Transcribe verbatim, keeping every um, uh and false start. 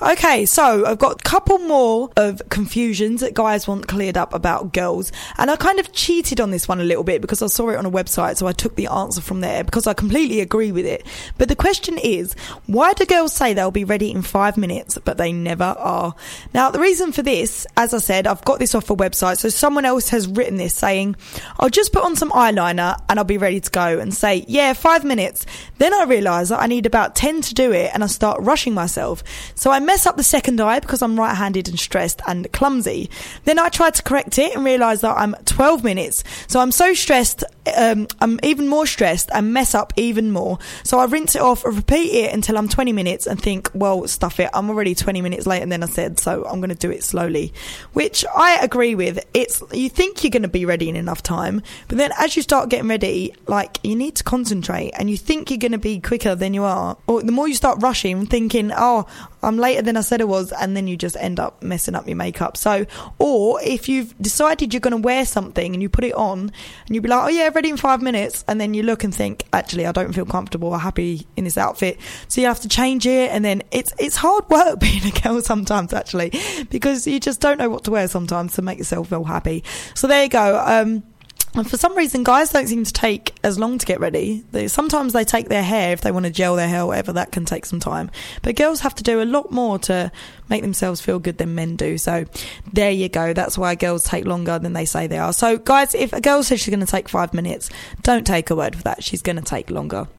Okay, so I've got a couple more of confusions that guys want cleared up about girls. And I kind of cheated on this one a little bit because I saw it on a website, so I took the answer from there because I completely agree with it. But the question is, why do girls say they'll be ready in five minutes, but they never are? Now, the reason for this, as I said, I've got this off a website, so someone else has written this saying, I'll just put on some eyeliner and I'll be ready to go, and say, yeah, five minutes. Then I realise that I need about ten to do it and I start rushing myself. So I mess up the second eye because I'm right-handed and stressed and clumsy. Then I try to correct it and realise that I'm twelve minutes. So I'm so stressed, um, I'm even more stressed and mess up even more. So I rinse it off and repeat it until I'm twenty minutes and think, well, stuff it, I'm already twenty minutes later than I said, so I'm going to do it slowly. Which I agree with. It's, you think you're going to be ready in enough time, but then as you start getting ready, like, you need to concentrate and you think you're going to be quicker than you are. Or the more you start rushing, thinking, oh, I'm later than I said I was, and then you just end up messing up your makeup. So, or if you've decided you're going to wear something and you put it on and you'll be like, oh yeah, ready in five minutes, and then you look and think, actually, I don't feel comfortable or happy in this outfit, so you have to change it, and then it's it's hard work being a girl sometimes, actually, because you just don't know what to wear sometimes to make yourself feel happy. So there you go. Um And for some reason, guys don't seem to take as long to get ready. They, sometimes they take their hair, if they want to gel their hair or whatever, that can take some time. But girls have to do a lot more to make themselves feel good than men do. So there you go. That's why girls take longer than they say they are. So guys, if a girl says she's going to take five minutes, don't take her word for that. She's going to take longer.